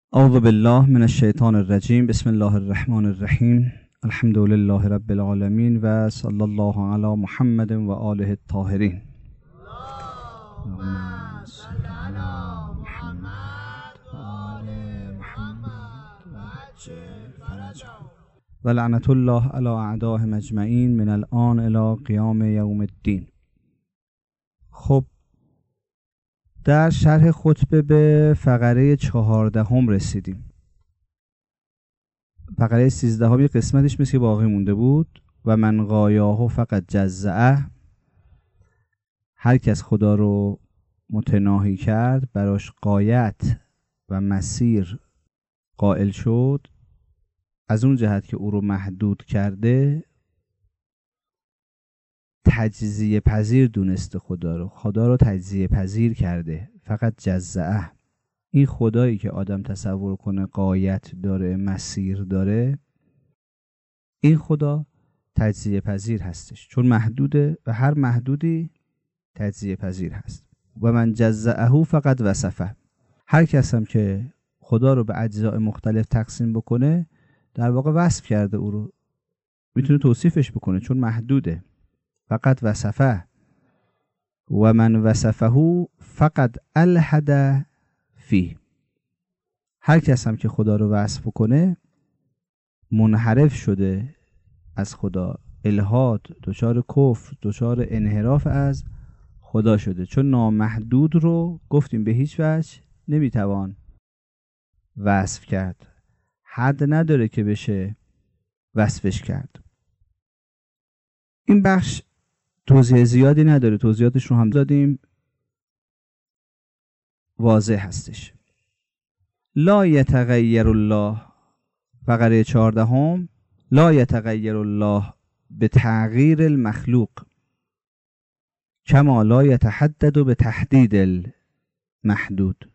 اعوذ بالله من الشیطان الرجیم. بسم الله الرحمن الرحیم. الحمد لله رب العالمین و صلی الله علی محمد و آله الطاهرین. اللهم صل علی محمد و آل محمد و عجل فرجهم و لعنت الله علی اعدائهم اجمعین من الان الی قیام یوم الدین. خب در شرح خطبه به فقره 14 رسیدیم. فقره 13 قسمتش مثل که باقی مونده بود. و من غایاه فقط جزعه، هر کس خدا رو متناهی کرد براش غایت و مسیر قائل شد، از اون جهت که او رو محدود کرده تجزیه پذیر دونسته خدا رو تجزیه پذیر کرده. فقط جزعه، این خدایی که آدم تصور کنه غایت داره، مسیر داره، این خدا تجزیه پذیر هستش، چون محدوده و هر محدودی تجزیه پذیر هست. و من جزعه فقط وصفه، هر کس هم که خدا رو به اجزاء مختلف تقسیم بکنه در واقع وصف کرده، او رو میتونه توصیفش بکنه چون محدوده. فقط وصفه و من وصفه فقط الحد فیه، هر کس هم که خدا رو وصف کنه منحرف شده از خدا، الحاد، دچار کفر، دچار انحراف از خدا شده، چون نامحدود رو گفتیم به هیچ وجه نمیتوان وصف کرد، حد نداره که بشه وصفش کرد. این بخش توضیح زیادی نداره، توضیحاتش رو هم دادیم، واضح هستش. لا یتغیر الله، فقره 14، لا یتغیر الله به تغییر المخلوق کما لا یتحدد به تحدید المحدود.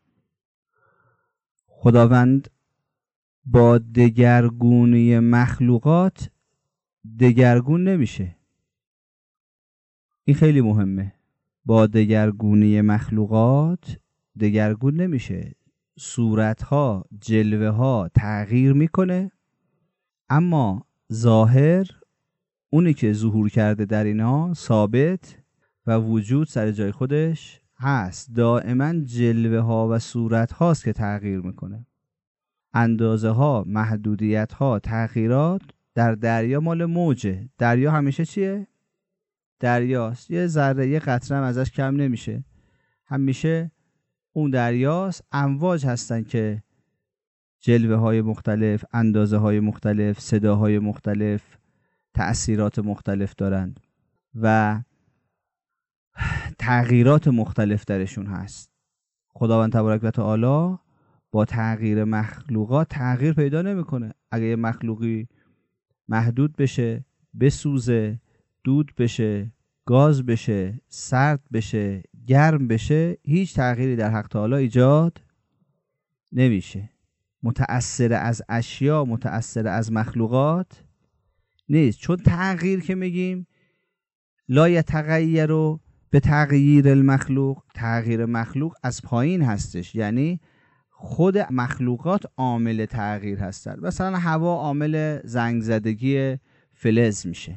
خداوند با دگرگونی مخلوقات دگرگون نمیشه. این خیلی مهمه. با دگرگونی مخلوقات دگرگون نمیشه. صورتها، جلوه ها تغییر میکنه، اما ظاهر، اونی که ظهور کرده در اینا ثابت و وجود سر جای خودش هست. دائما جلوه ها و صورت هاست که تغییر میکنه. اندازه ها، محدودیت ها، تغییرات در دریا مال موجه. دریا همیشه چیه؟ دریاست. یه ذره، یه قطره هم ازش کم نمیشه، همیشه اون دریاست. امواج هستن که جلوه های مختلف، اندازه های مختلف، صداهای مختلف، تأثیرات مختلف دارند و تغییرات مختلف درشون هست. خداوند تبارک و تعالی با تغییر مخلوقات تغییر پیدا نمیکنه. اگه یه مخلوقی محدود بشه، بسوزه، دود بشه، گاز بشه، سرد بشه، گرم بشه، هیچ تغییری در حق تعالی ایجاد نمیشه. متأثر از اشیا، متأثر از مخلوقات نیست. چون تغییر که میگیم لا یتغیر به تغییر المخلوق، تغییر مخلوق از پایین هستش، یعنی خود مخلوقات عامل تغییر هستند. مثلا هوا عامل زنگ زدگی فلز میشه،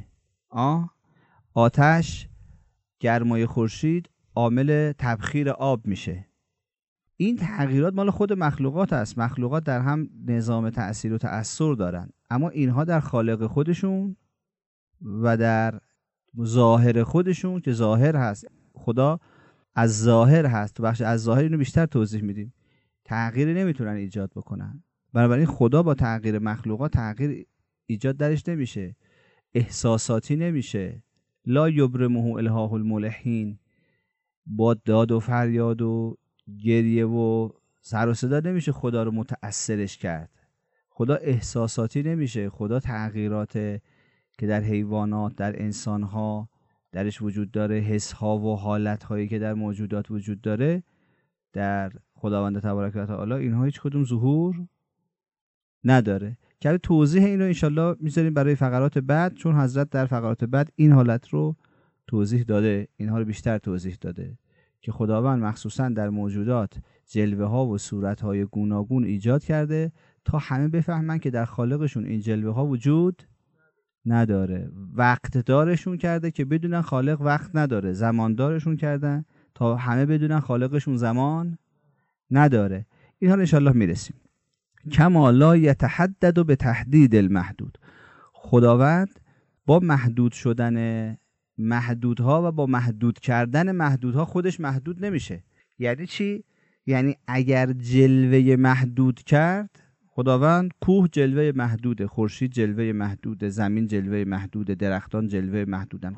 آتش، گرمای خورشید عامل تبخیر آب میشه. این تغییرات مال خود مخلوقات است. مخلوقات در هم نظام تأثیر و تأثیر دارن، اما اینها در خالق خودشون و در ظاهر خودشون که ظاهر هست، خدا از ظاهر هست، بخش از ظاهر اینو بیشتر توضیح میدیم، تغییری نمیتونن ایجاد بکنن. بنابراین خدا با تغییر مخلوقات تغییر ایجاد درش نمیشه، احساساتی نمیشه. لا یبرمه الهاه الملحین، با داد و فریاد و گریه و سر و صدا نمیشه خدا رو متأثرش کرد. خدا احساساتی نمیشه. خدا تغییرات که در حیوانات، در انسانها درش وجود داره، حسها و حالتهایی که در موجودات وجود داره، در خداوند تبارک و تعالی اینها هیچ کدوم ظهور نداره. که توضیح این رو انشالله میذاریم برای فقرات بعد، چون حضرت در فقرات بعد این حالت رو توضیح داده، اینها رو بیشتر توضیح داده که خداوند مخصوصا در موجودات جلوه ها و صورت های گوناگون ایجاد کرده تا همه بفهمن که در خالقشون این جلوه ها وجود نداره. وقت دارشون کرده که بدونن خالق وقت نداره. زمان دارشون کردن تا همه بدونن خالقشون زمان نداره. اینها انشالله میرسیم. کما لا یتحدد به تحدید المحدود. خداوند با محدود شدن محدودها و با محدود کردن محدودها خودش محدود نمیشه. یعنی چی؟ یعنی اگر جلوه محدود کرد خداوند، کوه جلوه محدوده، خورشید جلوه محدوده، زمین جلوه محدوده، درختان جلوه محدودن،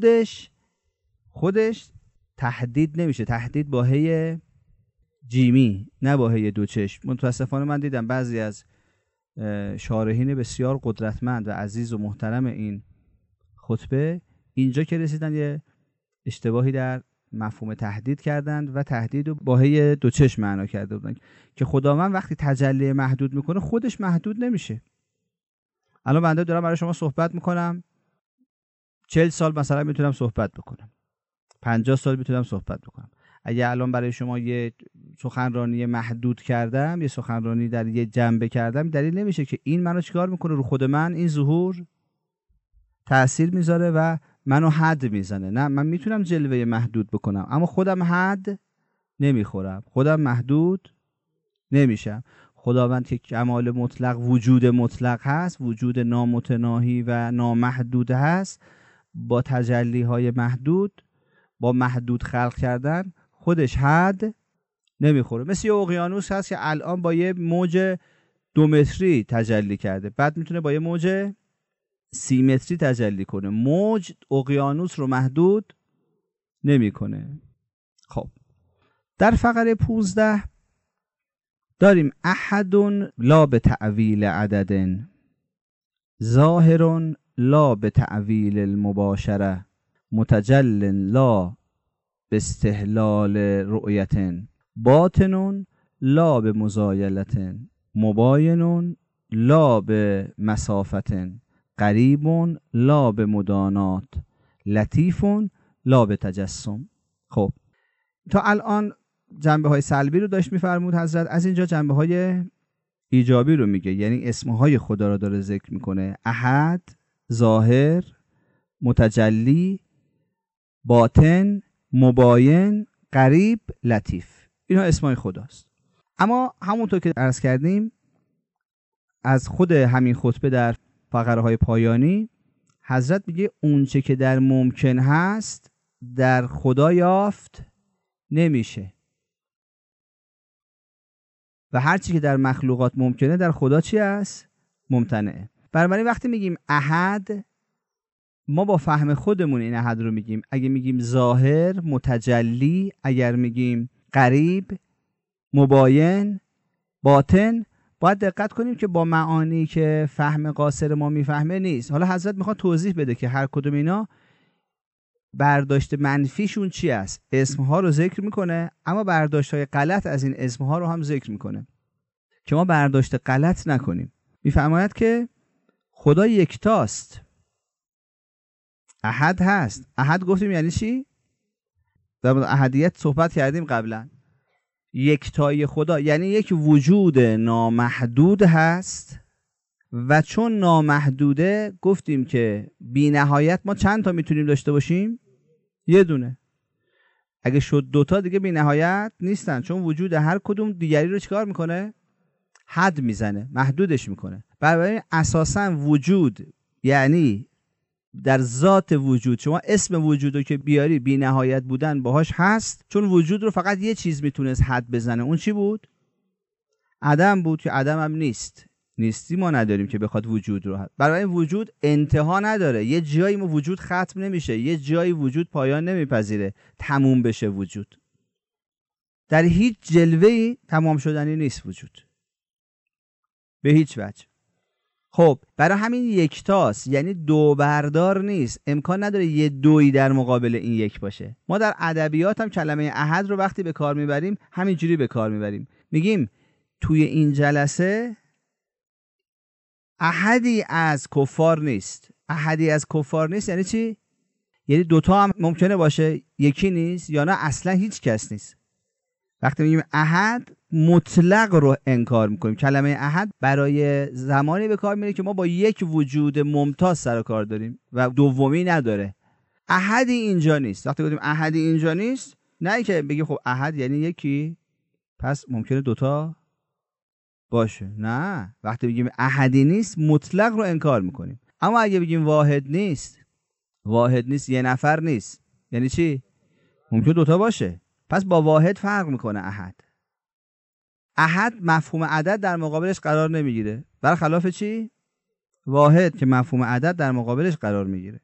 خودش تحدید نمیشه. تحدید با هی جیمی نه با هی دو چشم. متاسفانه من دیدم بعضی از شارحین بسیار قدرتمند و عزیز و محترم این خطبه اینجا که رسیدن یه اشتباهی در مفهوم تحدید کردند و تحدید رو با هی دو چشم معنا کرده بودن که خداوند وقتی تجلی محدود میکنه خودش محدود نمیشه. الان بنده دارم برای شما صحبت میکنم، 40 سال مثلا میتونم صحبت بکنم، 50 سال میتونم صحبت بکنم. اگه الان برای شما یه سخنرانی محدود کردم، یه سخنرانی در یه جنبه کردم، دلیل نمیشه که این منو چیکار میکنه رو خود من، این ظهور تأثیر میذاره و منو حد میزنه. نه، من میتونم جلوه محدود بکنم اما خودم حد نمیخورم، خودم محدود نمیشم. خداوند که کمال مطلق، وجود مطلق هست، وجود نامتناهی و نامحدود هست، با تجلی های محدود، با محدود خلق کردن خودش حد نمیخوره. مثل یه اقیانوس هست که الان با یه موج 2 متری تجلی کرده، بعد میتونه با یه موج 30 متری تجلی کنه. موج اقیانوس رو محدود نمیکنه. خب در فقره 15 داریم احد لا به تعویل عدد، ظاهر لا به تعویل المباشره، متجل لا به استحلال رؤیت، باطن لا به مزایلت، مباین لا به مسافت، قریب لا به مدانات، لطیف لا به تجسم. خب تا الان جنبه های سلبی رو داشت میفرمود حضرت، از اینجا جنبه های ایجابی رو میگه، یعنی اسمهای خدا رو داره ذکر میکنه. احد، ظاهر، متجلی، باطن، مباین، قریب، لطیف، اینها اسمهای خداست. اما همونطور که عرض کردیم از خود همین خطبه در فقره های پایانی حضرت میگه اونچه که در ممکن هست در خدا یافت نمیشه و هرچی که در مخلوقات ممکنه در خدا چی است؟ ممتنعه. بنابراین وقتی میگیم احد، ما با فهم خودمون این احد رو میگیم. اگه میگیم ظاهر، متجلی، اگر میگیم قریب، مباین، باطن، باید دقت کنیم که با معانی که فهم قاصر ما میفهمه نیست. حالا حضرت میخواد توضیح بده که هر کدوم اینا برداشت منفیشون چی است. اسمها رو ذکر میکنه اما برداشت‌های غلط از این اسمها رو هم ذکر میکنه که ما برداشت غلط نکنیم. میفرماید که خدا یکتاست، احد هست. احد گفتیم یعنی چی؟ در مورد احدیت صحبت کردیم قبلا. یکتایی خدا یعنی یک وجود نامحدود هست و چون نامحدوده گفتیم که بی نهایت ما چند تا میتونیم داشته باشیم؟ یه دونه. اگه شد 2 تا دیگه بی نهایت نیستن، چون وجود هر کدوم دیگری رو چیکار میکنه؟ حد میزنه، محدودش میکنه. برای اساسا وجود یعنی در ذات وجود، شما اسم وجود رو که بیاری بی نهایت بودن باهاش هست، چون وجود رو فقط یه چیز میتونست حد بزنه. اون چی بود؟ عدم بود که عدم هم نیستی ما نداریم که بخواد وجود رو حد. برای این وجود انتها نداره، یه جایی ما وجود ختم نمیشه، یه جایی وجود پایان نمیپذیره تموم بشه. وجود در هیچ جلوه‌ای تمام شدنی نیست، وجود به هیچ وجه. خب برای همین یکتاست، یعنی دو بردار نیست، امکان نداره یه دویی در مقابل این یک باشه. ما در ادبیات هم کلمه احد رو وقتی به کار میبریم همینجوری به کار میبریم، میگیم توی این جلسه احدی از کفار نیست. احدی از کفار نیست یعنی چی؟ یعنی 2 تا هم ممکنه باشه، یکی نیست، یا نه اصلا هیچ کس نیست. وقتی میگیم احد مطلق رو انکار میکنیم. کلمه احد برای زمانی به کار میره که ما با یک وجود ممتاز سر و کار داریم و دومی نداره. احدی اینجا نیست. وقتی گفتیم احدی اینجا نیست، نه اینکه بگیم خب احد یعنی یکی، پس ممکنه دوتا باشه. نه، وقتی بگیم احدی نیست مطلق رو انکار میکنیم. اما اگه بگیم واحد نیست، واحد نیست یه نفر نیست، یعنی چی؟ ممکنه دوتا باشه. پس با واحد فرق میکنه احد. احد مفهوم عدد در مقابلش قرار نمیگیره، برخلاف چی؟ واحد که مفهوم عدد در مقابلش قرار میگیره.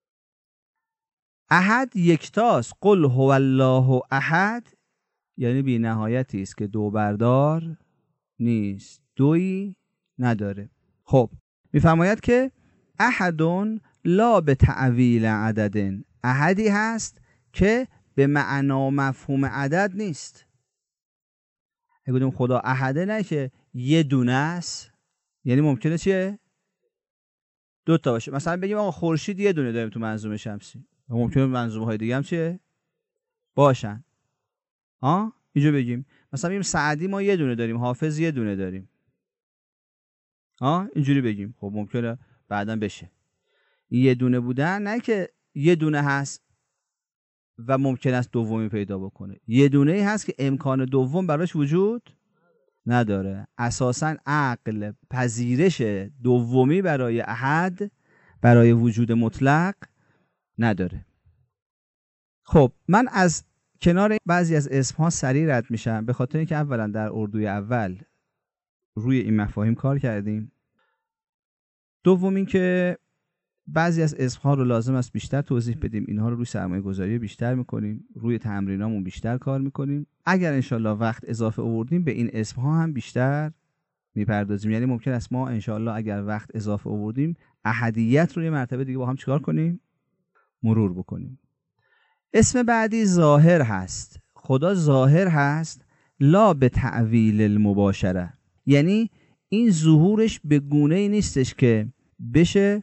احد یکتاست. قل هو الله احد یعنی بی نهایتی است که دو بردار نیست، دویی نداره. خب میفرماید که احدون لا به تعویل عددن، احدی هست که به معنا مفهوم عدد نیست. اگه بگیم خدا احده، نه که یه دونه است، یعنی ممکنه چیه؟ دو تا باشه. مثلا بگیم آقا خورشید یه دونه داریم تو منظومه شمسی، ممکنه منظومه های دیگه هم چیه؟ باشن. اینجا بگیم مثلا بگیم سعدی ما یه دونه داریم، حافظ یه دونه داریم. اینجوری بگیم. خب ممکنه بعداً بشه. یه دونه بودن نه که یه دونه هست و ممکن است دومی پیدا بکنه. یه دونه ای هست که امکان دوم براش وجود نداره. اساساً عقل پذیرش دومی برای احد، برای وجود مطلق نداره. خب من از کنار بعضی از اسمها سریع رد میشم، به خاطر اینکه اولا در اردوی اول روی این مفاهیم کار کردیم. دوم این که بعضی از اسمها رو لازم است بیشتر توضیح بدیم. اینها رو روی سرمایه گذاری بیشتر میکنیم، روی تمرینامون بیشتر کار میکنیم. اگر انشالله وقت اضافه آوردیم به این اسمها هم بیشتر میپردازیم. یعنی ممکن است ما انشالله اگر وقت اضافه آوردیم احدیت رو یه مرتبه دیگه با هم چیکار کنیم؟ مرور بکنیم. اسم بعدی ظاهر هست. خدا ظاهر هست لا به تعویل المباشره، یعنی این ظهورش به گونه‌ای نیستش که بشه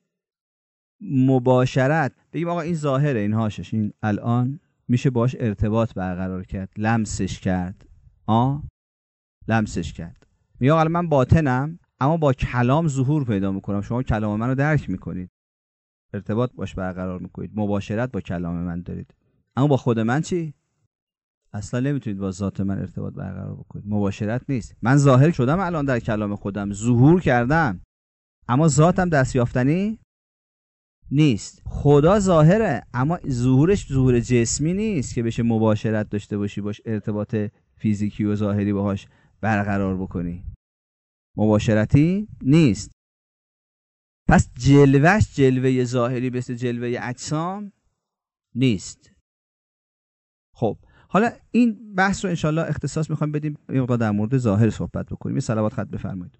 مباشرت بگیم آقا این ظاهره، این هاشش، این الان میشه باش ارتباط برقرار کرد، لمسش کرد. لمسش کرد. میگه آقا من باطنم اما با کلام ظهور پیدا میکنم، شما کلام منو درک میکنید، ارتباط باش برقرار میکنید، مباشرت با کلام من دارید. اما با خود من چی؟ اصلا نمیتونید با ذات من ارتباط برقرار بکنید، مباشرت نیست. من ظاهر شدم الان در کلام خودم، ظهور کردم، اما ذاتم دستیافتنی نیست. خدا ظاهره اما ظهورش ظهور جسمی نیست که بشه مباشرت داشته باشی، باش ارتباط فیزیکی و ظاهری باهاش برقرار بکنی. مباشرتی نیست. پس جلوهش جلوه ظاهری مثل جلوه اجسام نیست. خب حالا این بحث رو انشالله اختصاص میخوایم بدیم یه مقدار در مورد ظاهر صحبت بکنیم. یه صلوات خط بفرمایید.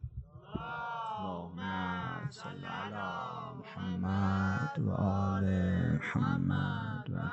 اللهم صل علی محمد و آل محمد و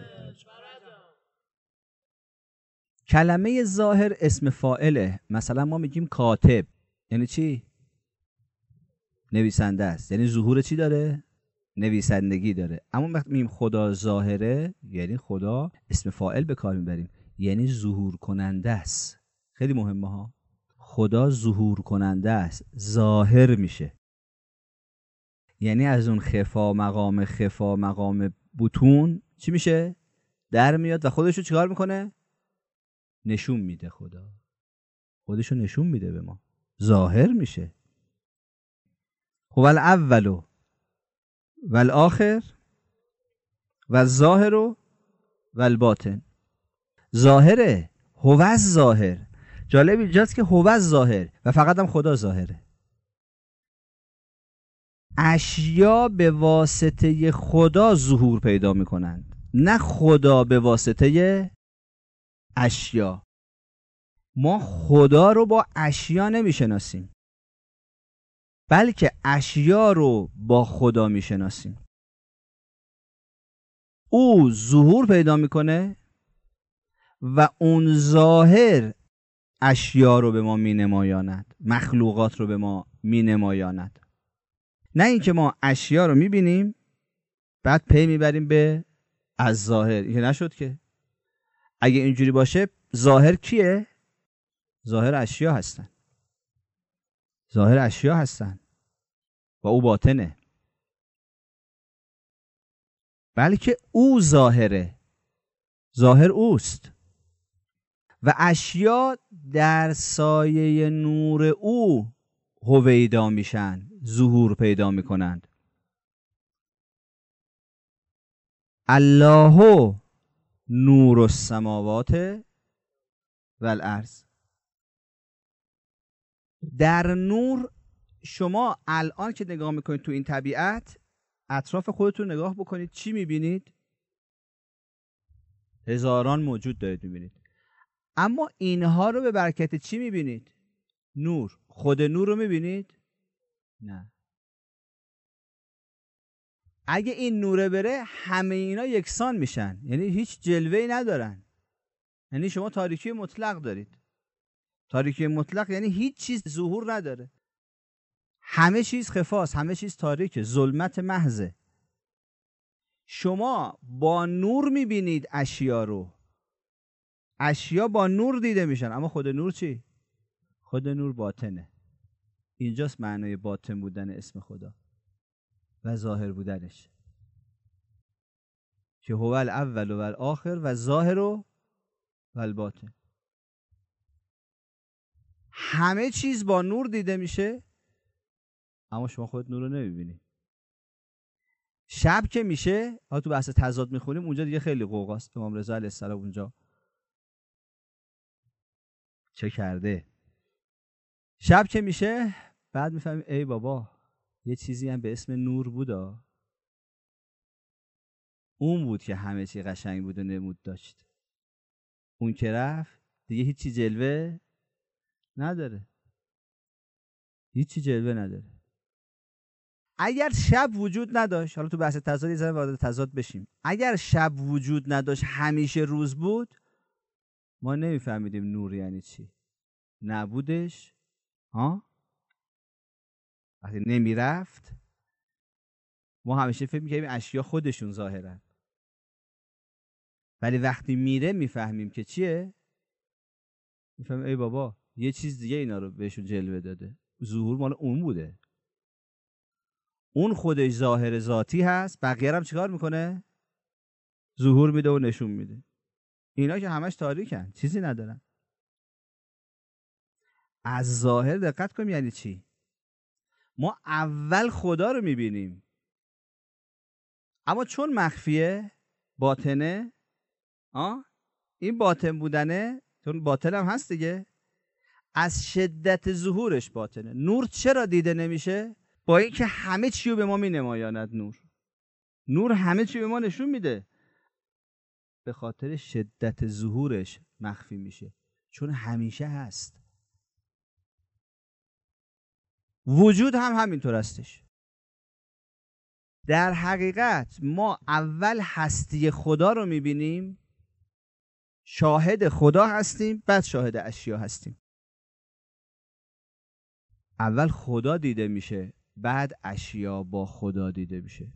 کلمه ظاهر اسم فاعله. مثلا ما میگیم کاتب، یعنی چی؟ نویسنده است. یعنی ظهور چی داره؟ نویسندگی داره. اما وقتی میگیم خدا ظاهره، یعنی خدا اسم فاعل به کار میبریم، یعنی ظهور کننده است. خیلی مهمه ها. خدا ظهور کننده است، ظاهر میشه. یعنی از اون خفا مقام بطون چی میشه؟ در میاد و خودشو چیکار میکنه؟ نشون میده. خدا خودشو نشون میده به ما، ظاهر میشه. هو الاول و الاخر و الظاهر و الباطن. ظاهره، هو الظاهر. جالب اینجاست که هو الظاهر و فقط هم خدا ظاهره. اشیا به واسطه خدا ظهور پیدا میکنند، نه خدا به واسطه اشیا. ما خدا رو با اشیا نمیشناسیم، بلکه اشیا رو با خدا میشناسیم. او ظهور پیدا میکنه و اون ظاهر اشیا رو به ما مینمایاند، مخلوقات رو به ما مینمایاند. نه اینکه ما اشیا رو میبینیم بعد پی میبریم به از ظاهر. این که نشد که. اگه اینجوری باشه ظاهر کیه؟ ظاهر اشیا هستن. ظاهر اشیا هستن و او باطنه. بلکه او ظاهره، ظاهر اوست و اشیا در سایه نور او هویدا میشن، ظهور پیدا میکنند. الله نور السماوات والارض. در نور شما الان که نگاه میکنید تو این طبیعت، اطراف خودتون نگاه بکنید، چی میبینید؟ هزاران موجود دارید میبینید. اما اینها رو به برکت چی میبینید؟ نور. خود نور رو میبینید؟ نه. اگه این نوره بره همه اینا یکسان میشن، یعنی هیچ جلوه‌ای ندارن. یعنی شما تاریکی مطلق دارید. تاریکی مطلق یعنی هیچ چیز ظهور نداره، همه چیز خفاست، همه چیز تاریکه، ظلمت محضه. شما با نور میبینید اشیا رو، اشیا با نور دیده میشن، اما خود نور چی؟ خود نور باطنه. اینجاست معنای باطن بودن اسم خدا و ظاهر بودنش، که هو الاول و الاخر و ظاهر و الباطن. همه چیز با نور دیده میشه، اما شما خودت نور رو نمیبینی. شب که میشه، ها تو بحث تضاد میخونیم، اونجا دیگه خیلی قوقاست. امام رضا علیه السلام اونجا چه کرده. شب که میشه بعد میفهمیم ای بابا یه چیزی هم به اسم نور بودا، اون بود که همه چی قشنگ بود و نمود داشت. اون که رفت دیگه هیچی جلوه نداره، هیچی جلوه نداره. اگر شب وجود نداشت، حالا تو بحث تضاد یه وارد تضاد بشیم، اگر شب وجود نداشت همیشه روز بود، ما نمیفهمیدیم نور یعنی چی. نبودش، وقتی نمیرفت ما همیشه فکر می‌کردیم اشیا خودشون ظاهرن، ولی وقتی میره میفهمیم که چیه. میفهمیم ای بابا یه چیز دیگه اینا رو بهشون جلوه داده، ظهور مال اون بوده. اون خودش ظاهر ذاتی هست، بقیه هم چیکار میکنه؟ ظهور میده و نشون میده. اینا که همش تاریکن، چیزی ندارن. از ظاهر دقت کنیم یعنی چی؟ ما اول خدا رو میبینیم، اما چون مخفیه، باطنه، این باطن بودنه، چون باطن هم هست دیگه، از شدت ظهورش باطنه. نور چرا دیده نمیشه؟ با اینکه همه چی رو به ما مینمایاند. نور همه چی به ما نشون میده، به خاطر شدت ظهورش مخفی میشه، چون همیشه هست. وجود هم همینطور هستش. در حقیقت ما اول هستی خدا رو میبینیم، شاهد خدا هستیم، بعد شاهد اشیا هستیم. اول خدا دیده میشه، بعد اشیا با خدا دیده میشه.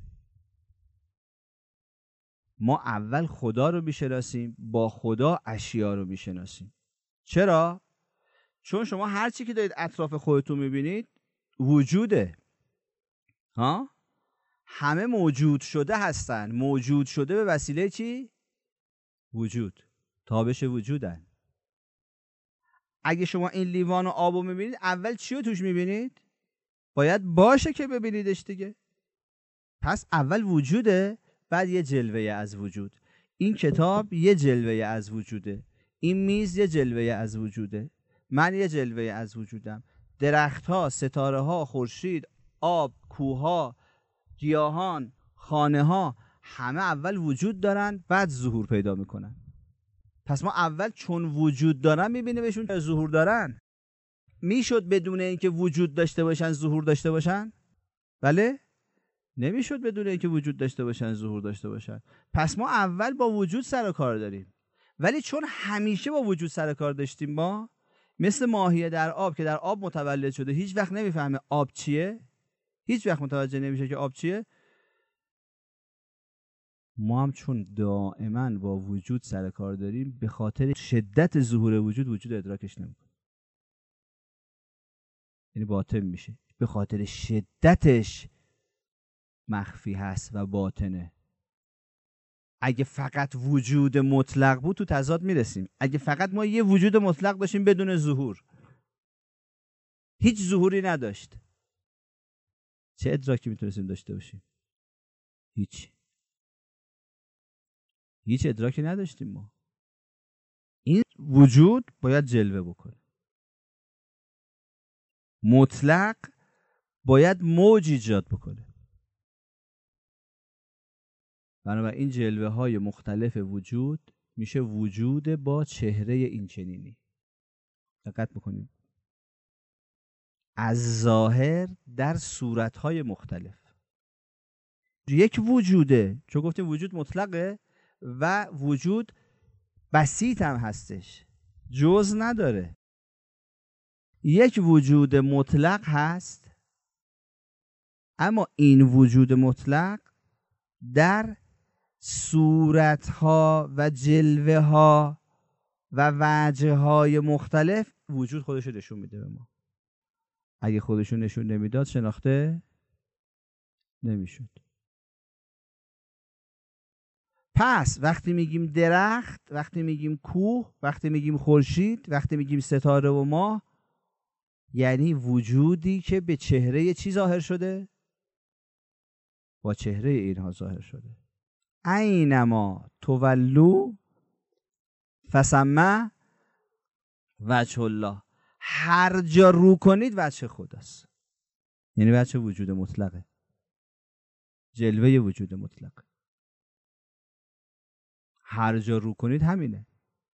ما اول خدا رو میشناسیم، با خدا اشیا رو میشناسیم. چرا؟ چون شما هر چی که دارید اطراف خودتون میبینید وجوده. همه موجود شده هستن. موجود شده به وسیله چی؟ وجود. تابش وجودن. اگه شما این لیوان آب رو میبینید، اول چی رو توش میبینید؟ باید باشه که ببینیدش دیگه. پس اول وجوده، بعد یه جلوه از وجود. این کتاب یه جلوه از وجوده، این میز یه جلوه از وجوده، من یه جلوه از وجودم. درختها، ستاره ها، خورشید، آب، کوها، گیاهان، خانه ها، همه اول وجود دارن، بعد ظهور پیدا میکنن. پس ما اول چون وجود دارن میبینیم بهشون ظهور دارن. میشد بدون اینکه وجود داشته باشن ظهور داشته باشن؟ بله؟ نمیشد بدون اینکه وجود داشته باشن ظهور داشته باشن. پس ما اول با وجود سر و کار داریم. ولی چون همیشه با وجود سر و کار داشتیم، ما مثل ماهی در آب که در آب متولد شده، هیچ وقت نمیفهمه آب چیه، هیچ وقت متوجه نمیشه که آب چیه. ما هم چون دائما با وجود سر کار داریم، به خاطر شدت ظهور وجود ادراکش نمیکنیم، یعنی باطن میشه، به خاطر شدتش مخفی هست و باطنه. اگه فقط وجود مطلق بود تو تضاد میرسیم. اگه فقط ما یه وجود مطلق داشتیم بدون ظهور، هیچ ظهوری نداشت، چه ادراکی میتونستیم داشته باشیم؟ هیچ ادراکی نداشتیم ما. این وجود باید جلوه بکنه. مطلق باید موج ایجاد بکنه. بنابراین جلوه های مختلف وجود میشه وجود با چهره این چنینی. دقت بکنید، از ظاهر در صورتهای مختلف. یک وجوده، چون گفتیم وجود مطلقه و وجود بسیط هم هستش، جز نداره. یک وجود مطلق هست، اما این وجود مطلق در صورتها و جلوه ها و وجه های مختلف وجود خودشو نشون میده به ما. اگه خودشو نشون نمیداد شناخته نمیشد. پس وقتی میگیم درخت، وقتی میگیم کوه، وقتی میگیم خورشید، وقتی میگیم ستاره و ماه، یعنی وجودی که به چهره چی ظاهر شده؟ با چهره اینها ظاهر شده. اینما تولو فثم وجه الله. هر جا رو کنید وجه خداست، یعنی وجه وجود مطلقه، جلوه وجود مطلقه. هر جا رو کنید همینه.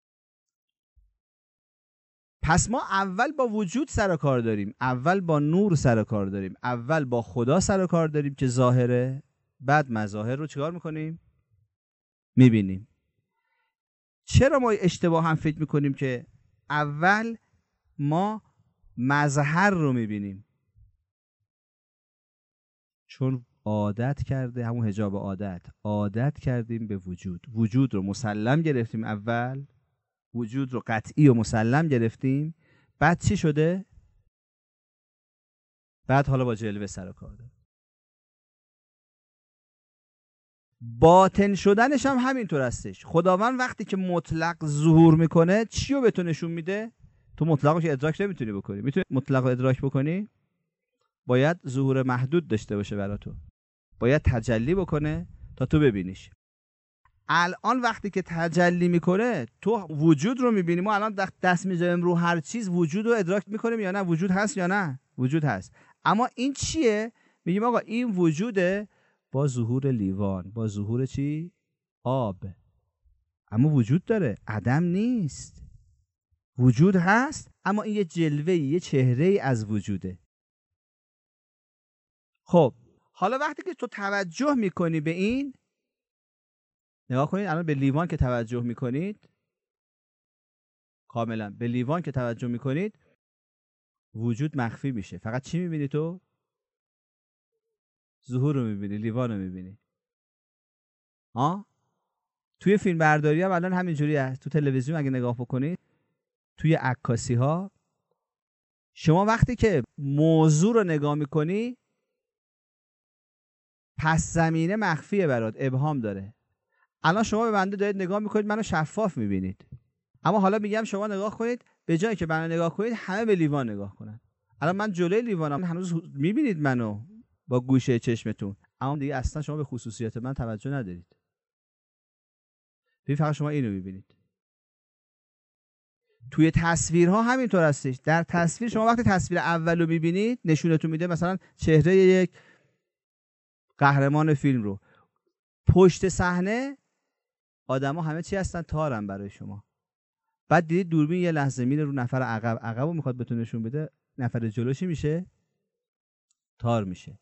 پس ما اول با وجود سر کار داریم، اول با نور سر کار داریم، اول با خدا سر کار داریم که ظاهره، بعد مظاهر رو چیکار میکنیم؟ میبینیم. چرا ما اشتباه هم فکر میکنیم که اول ما مظهر رو میبینیم؟ چون عادت کرده، همون حجاب عادت کردیم به وجود رو مسلم گرفتیم، اول وجود رو قطعی و مسلم گرفتیم، بعد چی شده؟ بعد حالا با جلوه سر و کار داریم. باطن شدنش هم همینطور هستش. خداوند وقتی که مطلق ظهور میکنه چی رو به تو نشون میده؟ تو مطلق رو که ادراک نمیتونی بکنی. میتونی مطلق رو ادراک بکنی؟ باید ظهور محدود داشته باشه برای تو، باید تجلی بکنه تا تو ببینیش. الان وقتی که تجلی میکنه تو وجود رو میبینی. ما الان دست میذاریم رو هر چیز، وجود رو ادراک میکنیم یا نه؟ وجود هست یا نه؟ وجود هست. اما این چیه؟ میگیم آقا این وجوده با ظهور لیوان، با ظهور چی؟ آب. اما وجود داره، عدم نیست. وجود هست، اما این یه جلوه، یه چهره از وجوده. خب حالا وقتی که تو توجه میکنی به این، نگاه کنید الان به لیوان که توجه میکنید، کاملا به لیوان که توجه میکنید، وجود مخفی میشه. فقط چی میبینی تو؟ ظهور رو میبینی، لیوان رو میبینی. توی فیلم برداری هم الان همینجوری هست. تو تلویزیون اگه نگاه بکنید، توی عکاسی ها، شما وقتی که موضوع رو نگاه میکنی، پس زمینه مخفیه برات، ابهام داره. الان شما به بنده دارید نگاه میکنید، منو شفاف میبینید. اما حالا میگم شما نگاه کنید، به جایی که منو نگاه کنید همه به لیوان نگاه کنن. الان من جلوی لیوانم، هنوز میبینید منو با گوشه چشمتون، اما دیگه اصلا شما به خصوصیات من توجه ندارید. فقط شما اینو میبینید. توی تصویرها همینطور هستش. در تصویر شما وقتی تصویر اول رو میبینید، نشونتون میده مثلا چهره یک قهرمان فیلم رو، پشت صحنه آدما همه چی هستن، تارن برای شما. بعد دیدید دوربین یه لحظه میره رو نفر عقب رو میخواد بهتون نشون بده، نفر جلوشی میشه تار میشه.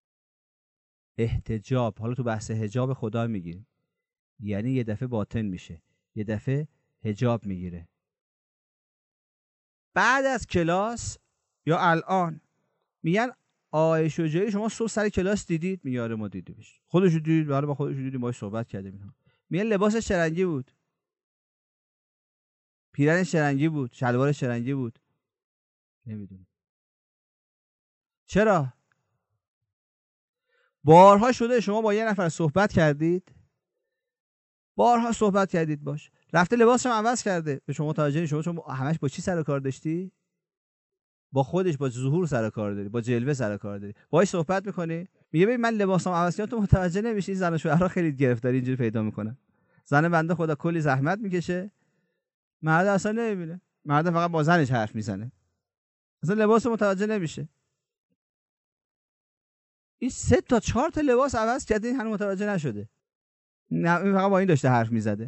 احتجاب. حالا تو بحث حجاب خدا میگیریم، یعنی یه دفعه باطن میشه، یه دفعه حجاب میگیره. بعد از کلاس یا الان میگن آقای شجاعی شما صبح سر کلاس دیدید؟ میگه آره ما دیدیمش. خودشو دیدید؟ بله با خودشو دیدیم، باهاش صحبت کردیم. میگه لباسش چه رنگی بود؟ پیرنش چه رنگی بود؟ شلوارش چه رنگی بود؟ نمیدونه. چرا؟ بارها شده شما با یه نفر صحبت کردید، بارها صحبت کردید باش، رفته لباسش هم عوض کرده، به شما متوجه شما چون همش با چی سر کار داشتی؟ با خودش، با ظهور سر کار داری، با جلوه سر کار داری، باهاش صحبت میکنی، میگه ببین من لباسم عوض کردم، تو متوجه نمیشی. زن و شوهرها خیلی گرفتاری اینجوری پیدا میکنن. زن بنده خدا کلی زحمت میکشه، مرد اصلا نمیبینه، مرد فقط با زنش حرف میزنه، اصلا لباس متوجه نمیشه. این 3 تا 4 تا لباس عوض کرده، این هنوز متوجه نشده. نه این فقط با این داشته حرف میزده.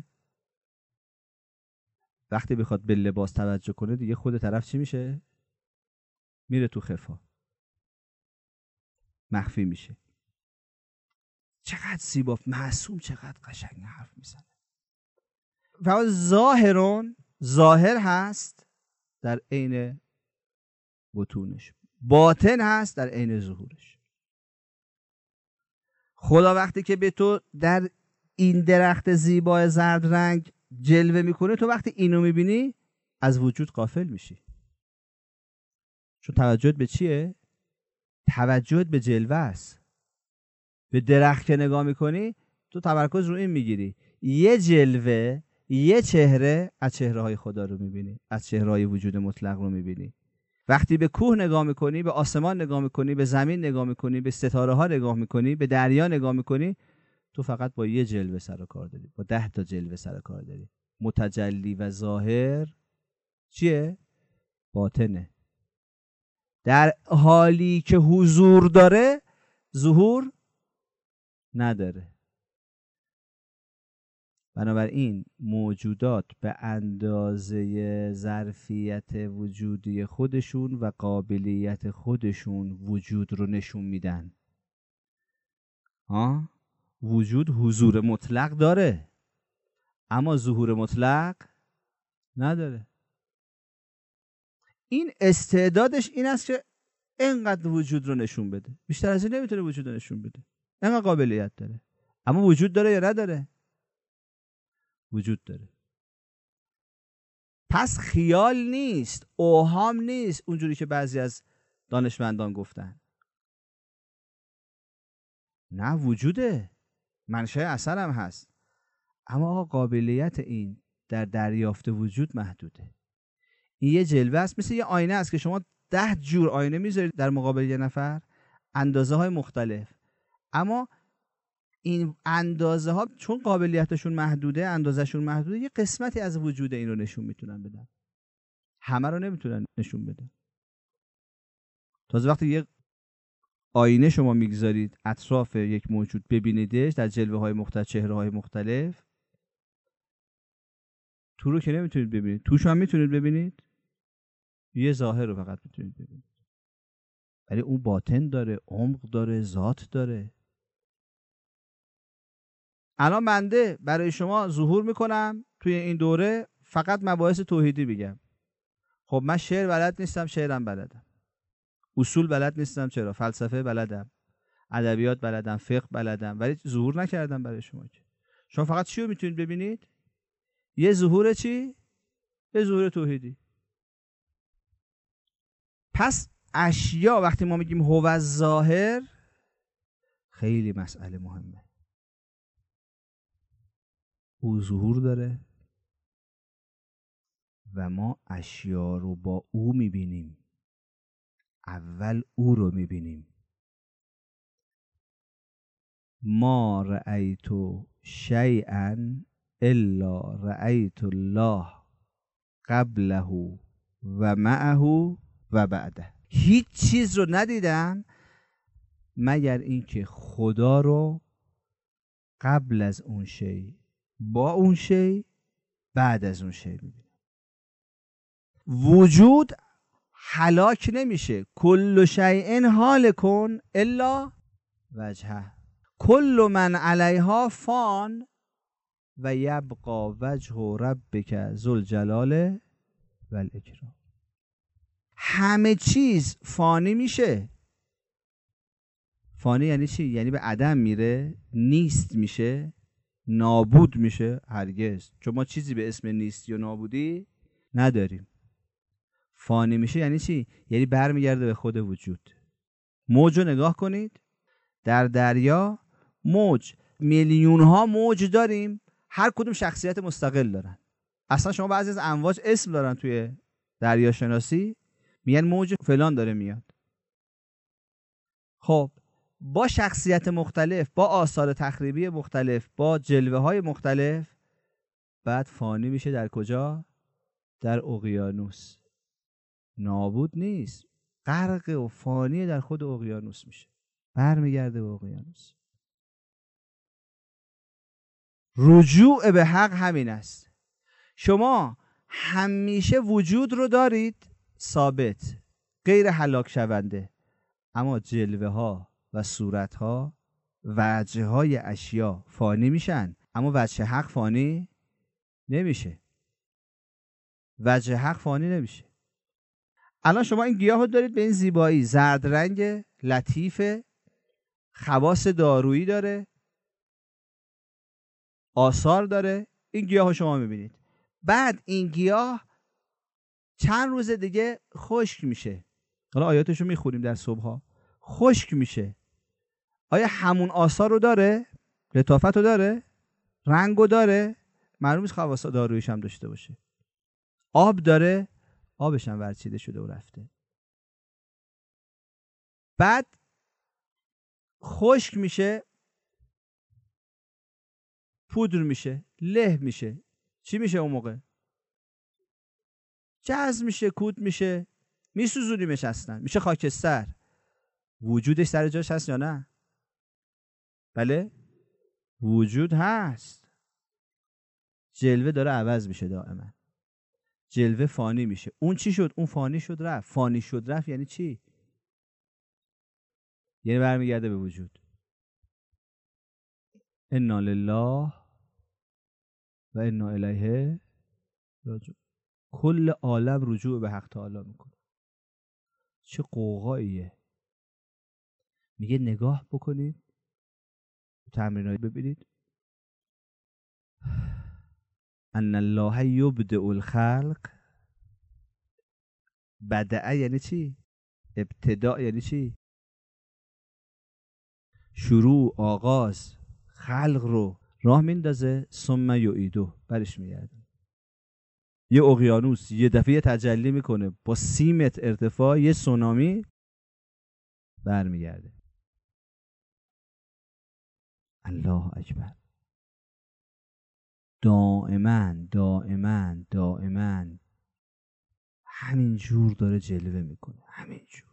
وقتی بخواد به لباس توجه کنه دیگه خود طرف چی میشه؟ میره تو خفا، مخفی میشه. چقدر زیبا، معصوم، چقدر قشنگ حرف میزنه. فقط ظاهر هست در عین بطونش، باطن هست در عین ظهورش. خدا وقتی که به تو در این درخت زیبای زرد رنگ جلوه میکنه، تو وقتی اینو میبینی از وجود غافل میشی. چون توجهت به چیه؟ توجهت به جلوه است. به درخت که نگاه میکنی تو تمرکز رو این میگیری، یه جلوه، یه چهره از چهره‌های خدا رو میبینی، از چهره‌های وجود مطلق رو میبینی. وقتی به کوه نگاه میکنی، به آسمان نگاه میکنی، به زمین نگاه میکنی، به ستاره ها نگاه میکنی، به دریا نگاه میکنی، تو فقط با یه جلوه سر و کار داری، با 10 تا جلوه سر و کار داری. متجلی و ظاهر چیه؟ باطنه. در حالی که حضور داره ظهور نداره. بنابراین موجودات به اندازه ظرفیت وجودی خودشون و قابلیت خودشون وجود رو نشون میدن. وجود حضور مطلق داره اما ظهور مطلق نداره. این استعدادش این است که اینقدر وجود رو نشون بده، بیشتر از این نمیتونه وجود رو نشون بده. اینقدر قابلیت داره، اما وجود داره یا نداره؟ وجود داره. پس خیال نیست، اوهام نیست، اونجوری که بعضی از دانشمندان گفتن. نه، وجوده، منشأ اثر هم هست، اما قابلیت این در دریافت وجود محدوده. این یه جلوه است، مثل یه آینه است که شما 10 جور آینه میذارید در مقابل یه نفر، اندازه های مختلف، اما این اندازه ها چون قابلیتشون محدوده، اندازهشون محدوده، یه قسمتی از وجود این رو نشون میتونن بدن، همه رو نمیتونن نشون بدن. تازه وقتی یه آینه شما میگذارید اطراف یک موجود ببینیدش در جلوه های مختلف، چهره های مختلف، تو رو که نمیتونید ببینید، توش هم میتونید ببینید، یه ظاهر رو فقط میتونید ببینید، ولی اون باطن داره، عمق داره، ذات داره. الان بنده برای شما ظهور میکنم توی این دوره، فقط مباحث توحیدی بگم. خب من شعر بلد نیستم، شعرم بلدم. اصول بلد نیستم، چرا؟ فلسفه بلدم، ادبیات بلدم، فقه بلدم، ولی ظهور نکردم برای شما. شما فقط چی رو میتونید ببینید؟ یه ظهور چی؟ یه ظهور توحیدی. پس اشیا وقتی ما میگیم هو الظاهر، خیلی مسئله مهمه. او ظهور داره و ما اشیا رو با او میبینیم. اول او رو میبینیم. ما رأیت شیئا الا رأیت الله قبله و معه و بعده. هیچ چیز رو ندیدم مگر اینکه خدا رو قبل از اون شی، با اون شی، بعد از اون شی میبینم. وجود هلاک نمیشه. کل شیء هالک الا وجهه، کل من علیها فان و یبقى وجه ربک ذوالجلال والاکرام. همه چیز فانی میشه، فانی یعنی چی؟ یعنی به عدم میره، نیست میشه، نابود میشه؟ هرگز. چون ما چیزی به اسم نیستی و نابودی نداریم. فانی میشه یعنی چی؟ یعنی برمیگرده به خود وجود. موج رو نگاه کنید، در دریا موج، میلیون ها موج داریم، هر کدوم شخصیت مستقل دارن. اصلا شما بعضی از امواج اسم دارن توی دریا شناسی، میگن موج فلان داره میاد. خب با شخصیت مختلف، با آثار تخریبی مختلف، با جلوه های مختلف، بعد فانی میشه در کجا؟ در اقیانوس. نابود نیست، غرق و فانی در خود اقیانوس میشه، برمیگرده به اقیانوس. رجوع به حق همین است. شما همیشه وجود رو دارید ثابت، غیر هلاک شونده، اما جلوه ها و صورت ها، وجه های اشیا فانی میشن، اما وجه حق فانی نمیشه. وجه حق فانی نمیشه. الان شما این گیاه رو دارید به این زیبایی، زرد رنگ، لطیفه، خواص دارویی داره، آثار داره. این گیاه رو شما میبینید. بعد این گیاه چند روز دیگه خشک میشه. حالا آیاتشو میخونیم در صبحها. خشک میشه. آیا همون آثار رو داره؟ لطافت رو داره؟ رنگ رو داره؟ معلوم نیست خواص داروییش هم داشته باشه. آب داره؟ آبش هم ورچیده شده و رفته. بعد خشک میشه، پودر میشه، له میشه. چی میشه اون موقع؟ جذب میشه، کود میشه، میسوزونیمش اصلا، میشه خاکستر. وجودش سر جاش هست یا نه؟ بله وجود هست. جلوه داره عوض میشه دائما. جلوه فانی میشه. اون چی شد؟ اون فانی شد رفت. فانی شد رفت یعنی چی؟ یعنی برمیگرده به وجود. انا لله و انا الیه راجعون. کل عالم رجوع به حق تعالی میکنه. چه قوقاییه. میگه نگاه بکنید، تمرینایی ببینید. ان الله یبدأ الخلق. بدعه یعنی چی؟ ابتداء یعنی چی؟ شروع، آغاز. خلق رو راه میندازه، ثم یعیده، برش میگرده. یه اقیانوس یه دفعه تجلی میکنه با 30 متر ارتفاع، یه سونامی، برمیگرده. الله اکبر. دائما دائما دائما همین جور داره جلوه میکنه. همین جور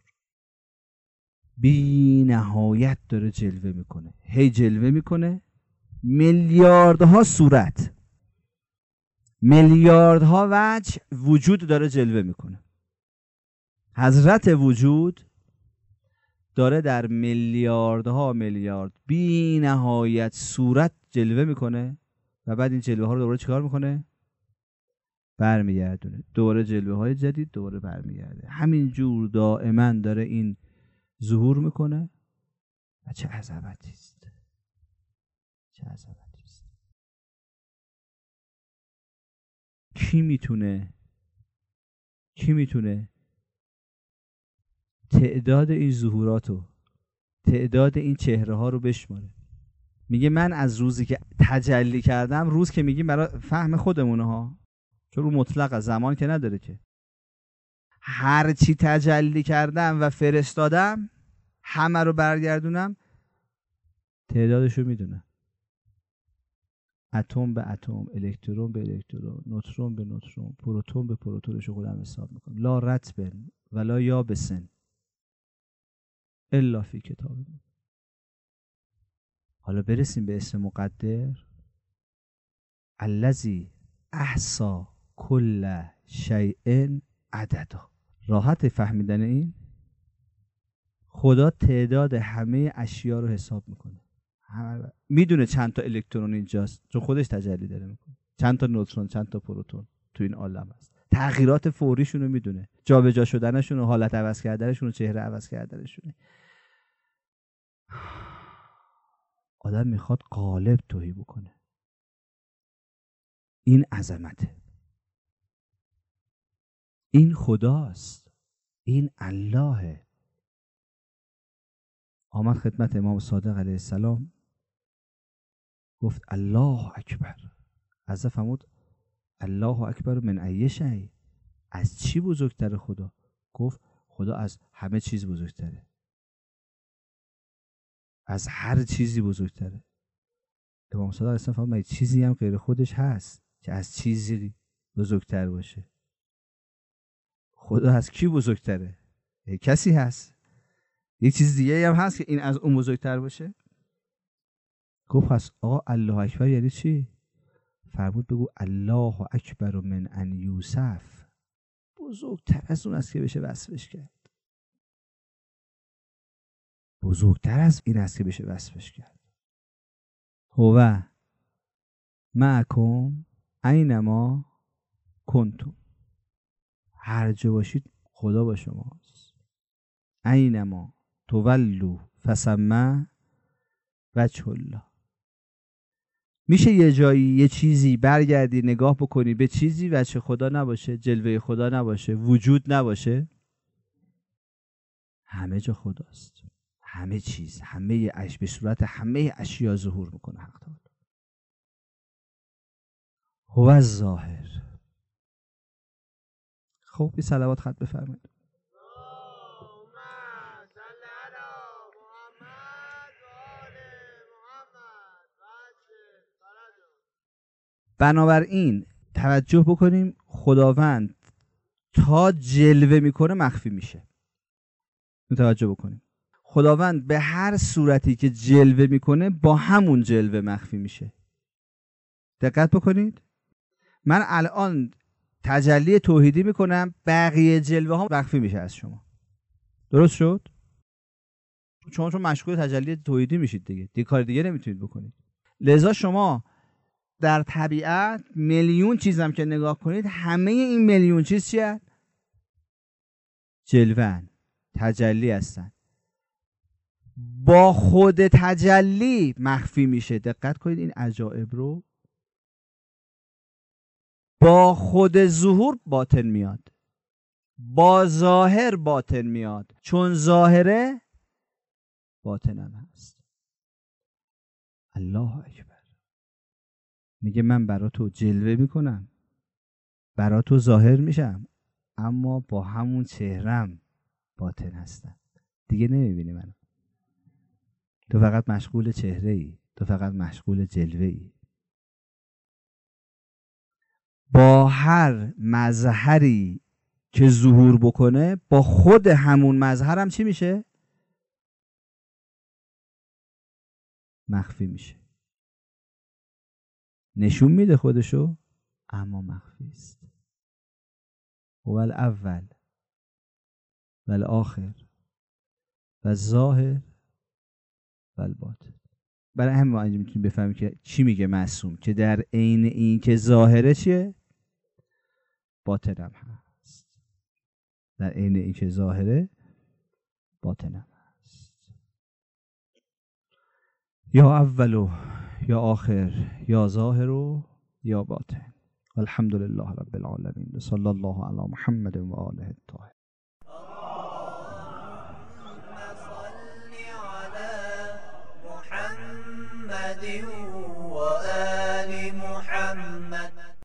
بی نهایت داره جلوه میکنه. هی جلوه میکنه. میلیاردها صورت، میلیاردها وجه وجود داره جلوه میکنه. حضرت وجود داره در میلیاردها میلیارد بی نهایت صورت جلوه میکنه و بعد این جلوه ها رو دوباره چیکار میکنه؟ برمیگردونه. دوباره جلوه های جدید، دوباره برمیگرده. همین جور دائما داره این ظهور میکنه. و چه عظمتی است. چه عظمتی است. کی میتونه تعداد این ظهوراتو، تعداد این چهره ها رو بشماره؟ میگه من از روزی که تجلی کردم، روز که میگیم برای فهم خودمونه ها، چون رو مطلق از زمان که نداره که، هر چی تجلی کردم و فرستادم همه رو برگردونم، تعدادشو میدونم. اتم به اتم، الکترون به الکترون، نوترون به نوترون، پروتون به پروتونش خودم حساب میکنم. لا رطب ولا یابس الا فی کتاب. حالا برسیم به اسم مقدر. الذی احصا کل شیء عددا. راحت فهمیدن این؟ خدا تعداد همه اشیا رو حساب میکنه. میدونه چند تا الکترون اینجاست، چون خودش تجلی داره میکنه. چند تا نوترون، چند تا پروتون تو این عالم هست. تغییرات فوریشون رو میدونه، جابجا شدنشون و حالت عوض کردنشون و چهره عوض کردنشون. آدم میخواد قالب توهی بکنه. این عظمته، این خداست، این اللهه. آمد خدمت امام صادق علیه السلام گفت الله اکبر. عزا فرمود الله اکبر من ای شیء، از چی بزرگتره خدا؟ گفت خدا از همه چیز بزرگتره، از هر چیزی بزرگتره. امام صادق علیه السلام فرمود چیزی هم غیر خودش هست که از چیزی بزرگتر باشه؟ خدا از کی بزرگتره؟ کسی هست؟ یک چیز دیگه هم هست که این از اون بزرگتر باشه؟ گفت پس آقا الله اکبر یعنی چی؟ فرمود بگو الله اکبر من ان یوصف، بزرگتر از اون است که بشه وصفش کرد، بزرگتر از این است که بشه وصفش کرد. هو معکم اینما کنتم، هر جا باشید خدا با شماست. اینما تولوا فثم وجه الله. میشه یه جایی یه چیزی برگردی نگاه بکنی به چیزی وجه خدا نباشه، جلوه خدا نباشه، وجود نباشه؟ همه جا خداست، همه چیز، همه به صورت همه اشیا ظهور میکنه حق تعالی. هو الظاهر. خب بی صلوات خط بفرمایید. بنابراین توجه بکنیم خداوند تا جلوه میکنه مخفی میشه. توجه بکنیم خداوند به هر صورتی که جلوه میکنه با همون جلوه مخفی میشه. دقت بکنید، من الان تجلی توحیدی میکنم، بقیه جلوه ها مخفی میشه از شما. درست شد؟ چون مشغول تجلی توحیدی میشید دیگه کار دیگه نمیتونید بکنید. لذا شما در طبیعت میلیون چیزم که نگاه کنید، همه این میلیون چیز چیه؟ جلوه‌ان، تجلی هستن. با خود تجلی مخفی میشه. دقت کنید این عجایب رو. با خود ظهور باطن میاد، با ظاهر باطن میاد، چون ظاهره باطنم هست. الله اکبر. میگه من برا تو جلوه میکنم، برا تو ظاهر میشم، اما با همون چهرم باطن هستم. دیگه نمیبینی منو. تو فقط مشغول چهره ای، تو فقط مشغول جلوه ای. با هر مظهری که ظهور بکنه با خود همون مظهرم چی میشه؟ مخفی میشه. نشون میده خودشو اما مخفی است. هو الاول و الاخر و الظاهر و الباطن. برای همین ما اینجا میتونیم بفهمیم که چی میگه معصوم، که در عین این که ظاهره چیه؟ باطنم هست. در عین این که ظاهره باطنم هست. یا اولو یا آخر یا ظاهر یا باطن. الحمدلله رب العالمین. صلی الله علی محمد و آله الطاهرین. محمد وآل محمد.